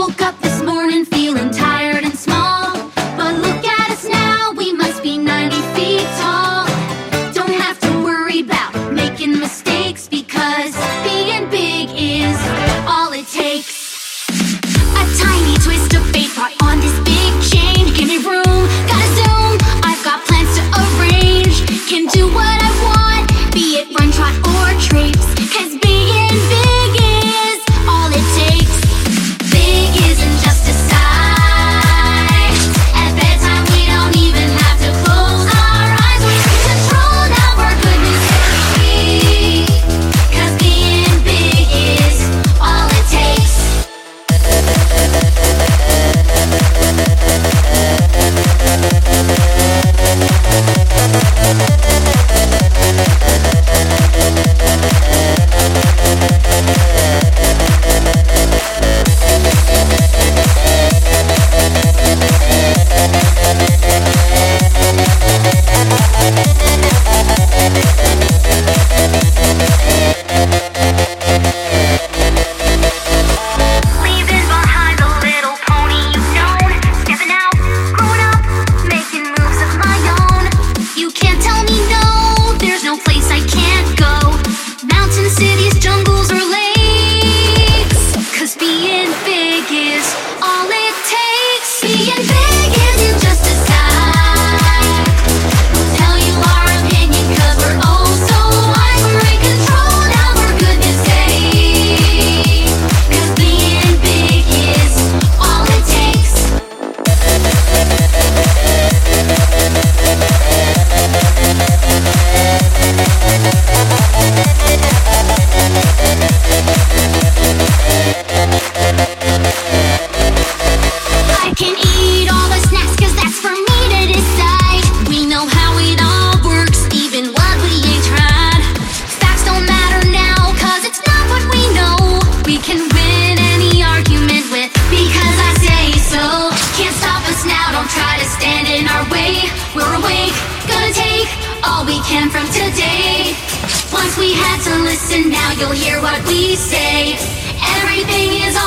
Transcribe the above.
Woke up this morning feeling tired and small, but look at us now, we must be 90 feet tall. Don't have to worry about making mistakes, because being big is all it takes. A tiny twist of fate brought on this big change. Give me room, gotta zoom, I've got plans to arrange. Can do what I want, be it run, trot, or traipse, cause being big is all it takes. Big isn't just a size. At bedtime we don't even have to close our eyes. We can control now, for goodness sake, cause being big is all it takes. Leaving behind the little pony you've known, stepping out, growing up, making moves of my own. You can't tell me no, there's no place I can't go. Mountains, cities, jungles, or lakes, cause being big is all it takes. Being big isn't just a sign. We'll tell you our opinion, cause we're oh so wise. We're in control now, for goodness sake, cause being big is all it takes. I can eat all the snacks, cause that's for me to decide. We know how it all works, even what we ain't tried. Facts don't matter now, cause it's not what we know. We can win any argument with because I say so. Can't stop us now, don't try to stand in our way. We're awake, gonna take all we can from today. Once we had to listen, now you'll hear what we say. Everything is